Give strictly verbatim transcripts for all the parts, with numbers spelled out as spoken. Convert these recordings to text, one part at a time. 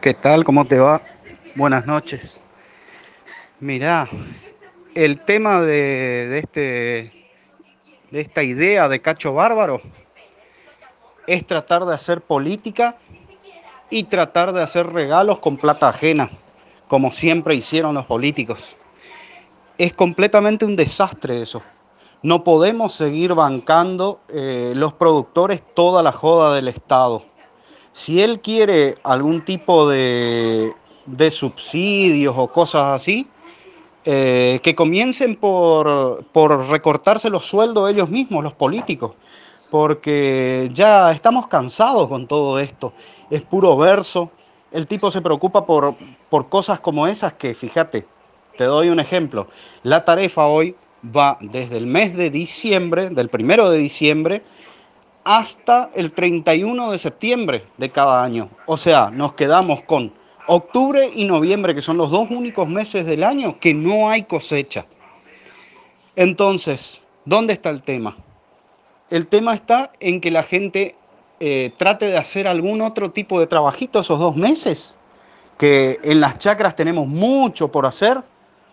¿Qué tal? ¿Cómo te va? Buenas noches. Mirá, el tema de, de este, de esta idea de Cacho Bárbaro es tratar de hacer política y tratar de hacer regalos con plata ajena, como siempre hicieron los políticos. Es completamente un desastre eso. No podemos seguir bancando eh, los productores toda la joda del Estado. Si él quiere algún tipo de, de subsidios o cosas así, eh, que comiencen por, por recortarse los sueldos ellos mismos, los políticos, porque ya estamos cansados con todo esto. Es puro verso. El tipo se preocupa por, por cosas como esas que, fíjate, te doy un ejemplo. La tarifa hoy va desde el mes de diciembre, del primero de diciembre, hasta el treinta y uno de septiembre de cada año. O sea, nos quedamos con octubre y noviembre, que son los dos únicos meses del año que no hay cosecha. Entonces, ¿dónde está el tema? El tema está en que la gente eh, trate de hacer algún otro tipo de trabajito esos dos meses, que en las chacras tenemos mucho por hacer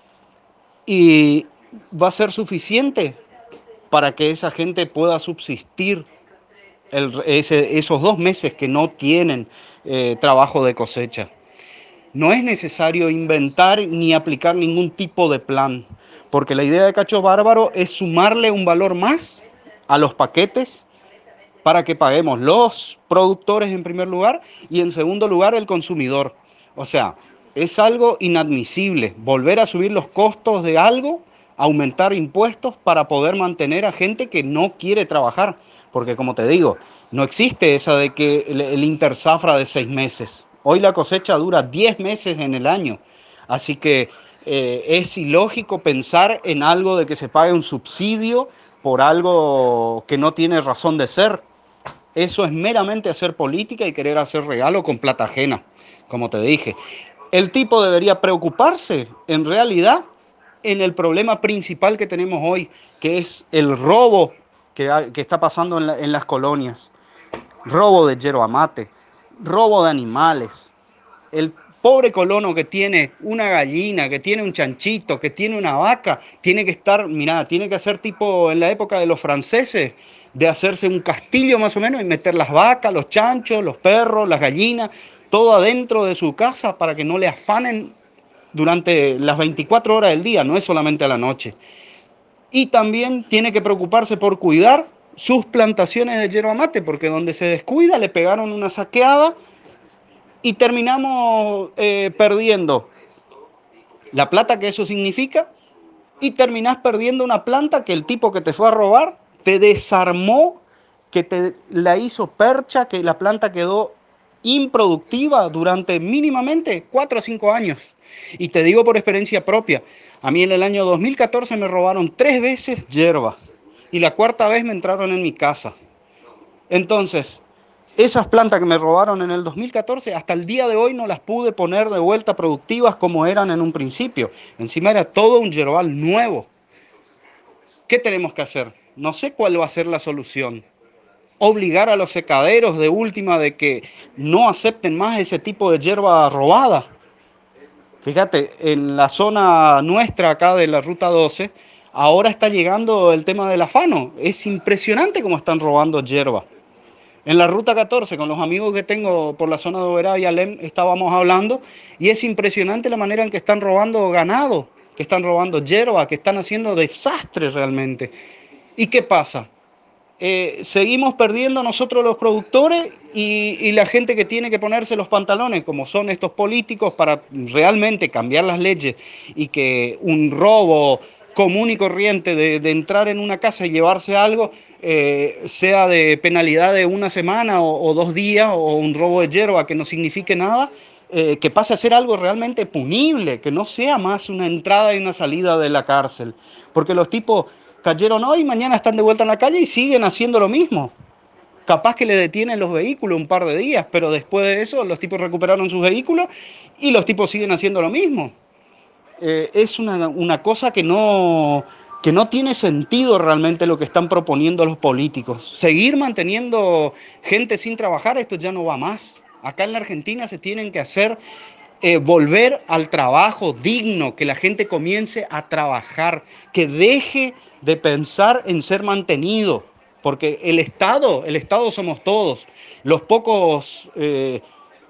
y va a ser suficiente para que esa gente pueda subsistir el, ese, esos dos meses que no tienen eh, trabajo de cosecha. No es necesario inventar ni aplicar ningún tipo de plan, porque la idea de Cacho Bárbaro es sumarle un valor más a los paquetes para que paguemos los productores en primer lugar y en segundo lugar el consumidor. O sea, es algo inadmisible volver a subir los costos de algo, aumentar impuestos para poder mantener a gente que no quiere trabajar. Porque como te digo, no existe esa de que el, el interzafra de seis meses. Hoy la cosecha dura diez meses en el año. Así que eh, es ilógico pensar en algo de que se pague un subsidio por algo que no tiene razón de ser. Eso es meramente hacer política y querer hacer regalo con plata ajena, como te dije. El tipo debería preocuparse, en realidad, en el problema principal que tenemos hoy, que es el robo que, ha- que está pasando en, la- en las colonias. Robo de yerba mate, robo de animales. El pobre colono que tiene una gallina, que tiene un chanchito, que tiene una vaca, tiene que estar, mirá, tiene que hacer tipo en la época de los franceses, de hacerse un castillo más o menos y meter las vacas, los chanchos, los perros, las gallinas, todo adentro de su casa para que no le afanen durante las veinticuatro horas del día, no es solamente a la noche. Y también tiene que preocuparse por cuidar sus plantaciones de yerba mate, porque donde se descuida le pegaron una saqueada y terminamos eh, perdiendo la plata que eso significa y terminás perdiendo una planta que el tipo que te fue a robar te desarmó, que te la hizo percha, que la planta quedó improductiva durante mínimamente cuatro o cinco años. Y te digo por experiencia propia, a mí en el año dos mil catorce me robaron tres veces hierba y la cuarta vez me entraron en mi casa. Entonces, esas plantas que me robaron en el dos mil catorce, hasta el día de hoy no las pude poner de vuelta productivas como eran en un principio. Encima era todo un yerbal nuevo. ¿Qué tenemos que hacer? No sé cuál va a ser la solución. Obligar a los secaderos de última de que no acepten más ese tipo de hierba robada. Fíjate, en la zona nuestra acá de la Ruta doce, ahora está llegando el tema del afano. Es impresionante cómo están robando hierba. En la ruta catorce, con los amigos que tengo por la zona de Oberá y Alem, estábamos hablando y es impresionante la manera en que están robando ganado, que están robando hierba, que están haciendo desastres realmente. ¿Y qué pasa? Eh, seguimos perdiendo nosotros los productores y, y la gente que tiene que ponerse los pantalones, como son estos políticos, para realmente cambiar las leyes y que un robo común y corriente de, de entrar en una casa y llevarse algo, eh, sea de penalidad de una semana o, o dos días, o un robo de hierba que no signifique nada, eh, que pase a ser algo realmente punible, que no sea más una entrada y una salida de la cárcel. Porque los tipos cayeron hoy, mañana están de vuelta en la calle y siguen haciendo lo mismo. Capaz que le detienen los vehículos un par de días, pero después de eso los tipos recuperaron sus vehículos y los tipos siguen haciendo lo mismo. Eh, es una, una cosa que no, que no tiene sentido realmente lo que están proponiendo los políticos. Seguir manteniendo gente sin trabajar, esto ya no va más. Acá en la Argentina se tienen que hacer, eh, volver al trabajo digno, que la gente comience a trabajar, que deje de pensar en ser mantenido, porque el Estado, el Estado somos todos, los pocos, eh,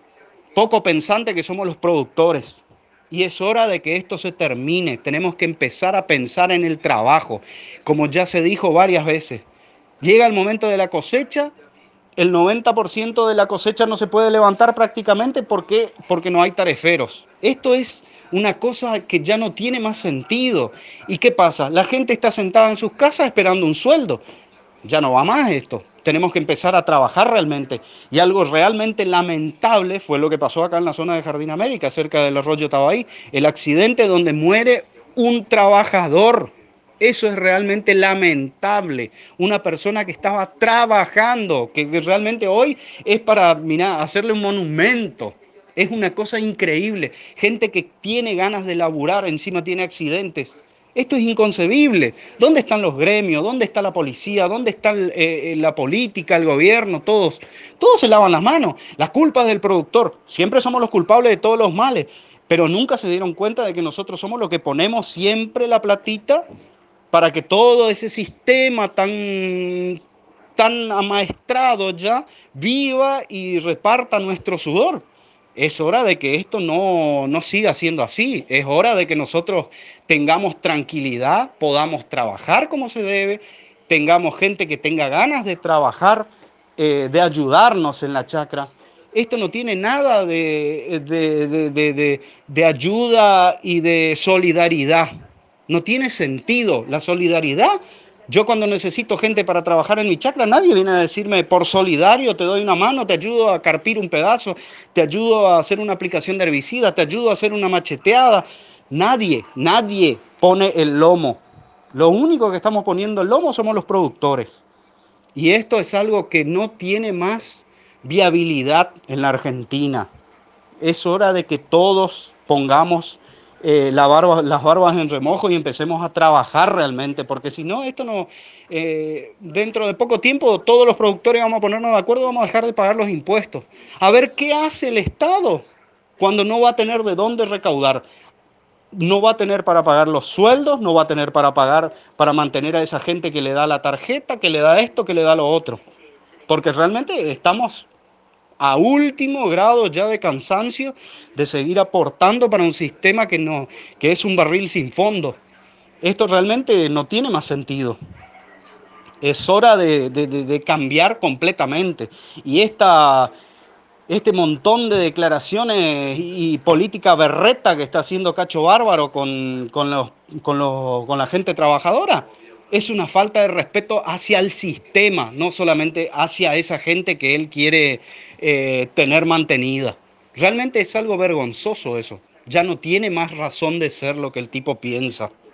poco pensantes que somos los productores. Y es hora de que esto se termine. Tenemos que empezar a pensar en el trabajo, como ya se dijo varias veces. Llega el momento de la cosecha, el noventa por ciento de la cosecha no se puede levantar prácticamente porque, porque no hay tareferos. Esto es una cosa que ya no tiene más sentido. ¿Y qué pasa? La gente está sentada en sus casas esperando un sueldo. Ya no va más esto. Tenemos que empezar a trabajar realmente. Y algo realmente lamentable fue lo que pasó acá en la zona de Jardín América, cerca del arroyo Tabaí. El accidente donde muere un trabajador. Eso es realmente lamentable. Una persona que estaba trabajando, que realmente hoy es para, mirá, hacerle un monumento. Es una cosa increíble. Gente que tiene ganas de laburar, encima tiene accidentes. Esto es inconcebible. ¿Dónde están los gremios? ¿Dónde está la policía? ¿Dónde está el, eh, la política, el gobierno? Todos, todos se lavan las manos. La culpa es del productor. Siempre somos los culpables de todos los males. Pero nunca se dieron cuenta de que nosotros somos los que ponemos siempre la platita para que todo ese sistema tan, tan amaestrado ya viva y reparta nuestro sudor. Es hora de que esto no, no siga siendo así. Es hora de que nosotros tengamos tranquilidad, podamos trabajar como se debe, tengamos gente que tenga ganas de trabajar, eh, de ayudarnos en la chacra. Esto no tiene nada de, de, de, de, de, de ayuda y de solidaridad. No tiene sentido. La solidaridad, yo cuando necesito gente para trabajar en mi chacra, nadie viene a decirme por solidario te doy una mano, te ayudo a carpir un pedazo, te ayudo a hacer una aplicación de herbicida, te ayudo a hacer una macheteada. Nadie, nadie pone el lomo. Lo único que estamos poniendo el lomo somos los productores. Y esto es algo que no tiene más viabilidad en la Argentina. Es hora de que todos pongamos eh, la barba, las barbas en remojo y empecemos a trabajar realmente, porque si no, esto no, eh, dentro de poco tiempo todos los productores vamos a ponernos de acuerdo, vamos a dejar de pagar los impuestos. A ver qué hace el Estado cuando no va a tener de dónde recaudar. No va a tener para pagar los sueldos, no va a tener para pagar, para mantener a esa gente que le da la tarjeta, que le da esto, que le da lo otro. Porque realmente estamos a último grado ya de cansancio de seguir aportando para un sistema que, no, que es un barril sin fondo. Esto realmente no tiene más sentido. Es hora de, de, de, de cambiar completamente. Y esta, este montón de declaraciones y política berreta que está haciendo Cacho Bárbaro con, con, los, con, los, con la gente trabajadora es una falta de respeto hacia el sistema, no solamente hacia esa gente que él quiere eh, tener mantenida. Realmente es algo vergonzoso eso. Ya no tiene más razón de ser lo que el tipo piensa.